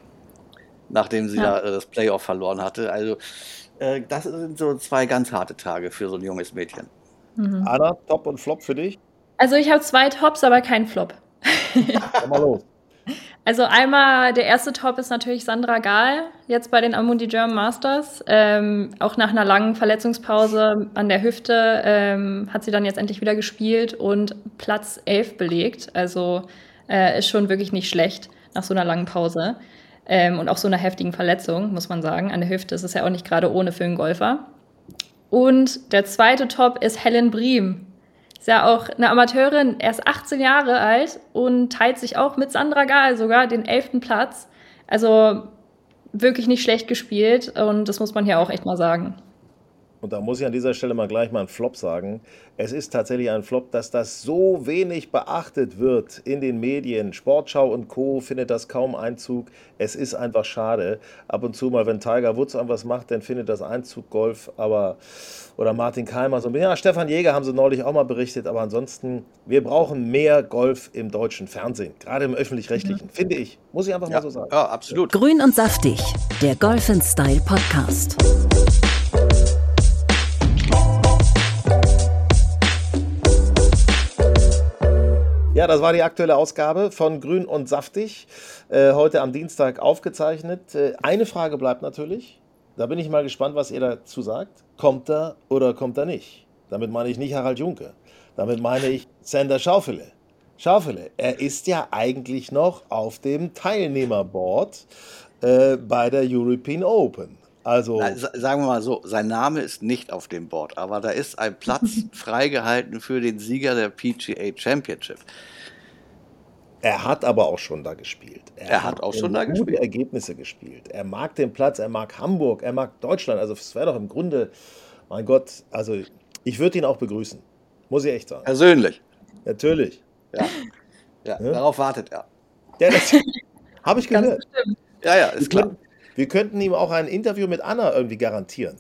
nachdem sie Ja. da äh, das Playoff verloren hatte. Also äh, das sind so zwei ganz harte Tage für so ein junges Mädchen. Anna, Top und Flop für dich? Also ich habe zwei Tops, aber kein Flop. Komm mal los. Also einmal, der erste Top ist natürlich Sandra Gahl, jetzt bei den Amundi German Masters. Ähm, auch nach einer langen Verletzungspause an der Hüfte ähm, hat sie dann jetzt endlich wieder gespielt und Platz elf belegt. Also äh, ist schon wirklich nicht schlecht nach so einer langen Pause. Ähm, und auch so einer heftigen Verletzung, muss man sagen. An der Hüfte ist es ja auch nicht gerade ohne für einen Golfer. Und der zweite Top ist Helen Briem. Ist ja auch eine Amateurin, erst achtzehn Jahre alt und teilt sich auch mit Sandra Gahl sogar den elften Platz. Also wirklich nicht schlecht gespielt und das muss man hier auch echt mal sagen. Und da muss ich an dieser Stelle mal gleich mal einen Flop sagen. Es ist tatsächlich ein Flop, dass das so wenig beachtet wird in den Medien. Sportschau und Co. findet das kaum Einzug. Es ist einfach schade. Ab und zu mal, wenn Tiger Woods irgendwas macht, dann findet das Einzug Golf. Aber, oder Martin Keimer. So, ja, Stefan Jäger haben sie neulich auch mal berichtet. Aber ansonsten, wir brauchen mehr Golf im deutschen Fernsehen. Gerade im Öffentlich-Rechtlichen, mhm. finde ich. Muss ich einfach ja, mal so sagen. Ja, absolut. Grün und saftig, der Golf and Style Podcast. Ja, das war die aktuelle Ausgabe von Grün und Saftig, äh, heute am Dienstag aufgezeichnet. Äh, eine Frage bleibt natürlich, da bin ich mal gespannt, was ihr dazu sagt. Kommt er oder kommt er nicht? Damit meine ich nicht Harald Junke, damit meine ich Xander Schauffele. Schauffele, er ist ja eigentlich noch auf dem Teilnehmerboard äh, bei der European Open. Also, Na, sagen wir mal so, sein Name ist nicht auf dem Board, aber da ist ein Platz freigehalten für den Sieger der P G A Championship. Er hat aber auch schon da gespielt. Er, er hat auch schon da gute gespielt. Ergebnisse gespielt. Er mag den Platz, er mag Hamburg, er mag Deutschland. Also es wäre doch im Grunde, mein Gott, also ich würde ihn auch begrüßen. Muss ich echt sagen. Persönlich. Natürlich. Ja, ja, ja? Darauf wartet er. Ja, das habe ich gehört. Ja, ja, ist klar. Wir, wir könnten ihm auch ein Interview mit Anna irgendwie garantieren.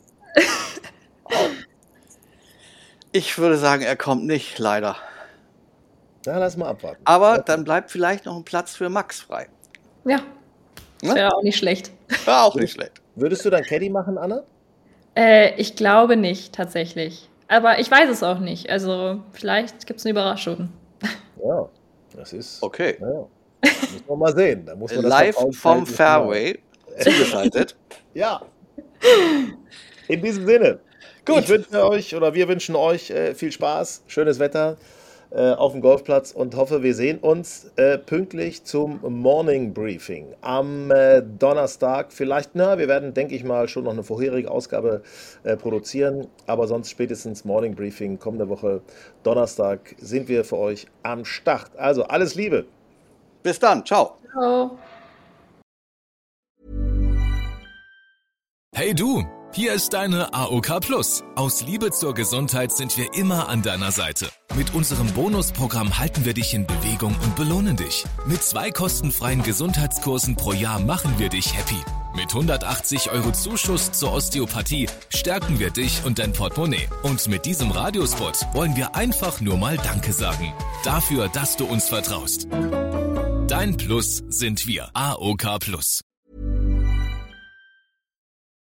Ich würde sagen, er kommt nicht, leider. Na, lass mal abwarten. Aber dann bleibt vielleicht noch ein Platz für Max frei. Ja, das wäre auch nicht schlecht. War auch nicht schlecht. Würdest du dann Caddy machen, Anna? Äh, ich glaube nicht, tatsächlich. Aber ich weiß es auch nicht. Also vielleicht gibt es eine Überraschung. Ja, das ist... Okay. Ja, muss man mal sehen. Da muss man das Live vom Fairway zugeschaltet. Ja. In diesem Sinne. Gut. Ich wünsche euch, oder wir wünschen euch äh, viel Spaß, schönes Wetter äh, auf dem Golfplatz und hoffe, wir sehen uns äh, pünktlich zum Morning Briefing am äh, Donnerstag. Vielleicht, na, wir werden, denke ich mal, schon noch eine vorherige Ausgabe äh, produzieren, aber sonst spätestens Morning Briefing kommende Woche Donnerstag sind wir für euch am Start. Also alles Liebe. Bis dann. Ciao. Ciao. Hey du, hier ist deine A O K Plus. Aus Liebe zur Gesundheit sind wir immer an deiner Seite. Mit unserem Bonusprogramm halten wir dich in Bewegung und belohnen dich. Mit zwei kostenfreien Gesundheitskursen pro Jahr machen wir dich happy. Mit hundertachtzig Euro Zuschuss zur Osteopathie stärken wir dich und dein Portemonnaie. Und mit diesem Radiospot wollen wir einfach nur mal Danke sagen. Dafür, dass du uns vertraust. Dein Plus sind wir. A O K Plus.